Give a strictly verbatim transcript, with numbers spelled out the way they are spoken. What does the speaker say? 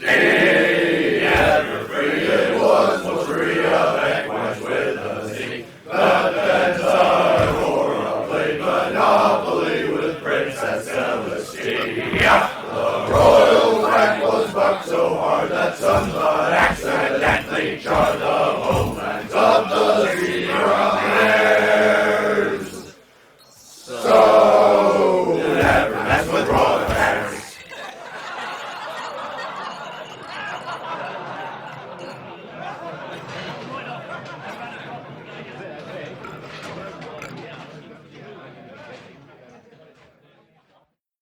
Ever free it was, was free of equines with the sea. But then Tsar Aurora played Monopoly with Princess Celestia. The royal flag was bucked so hard that someone accidentally jarred the home.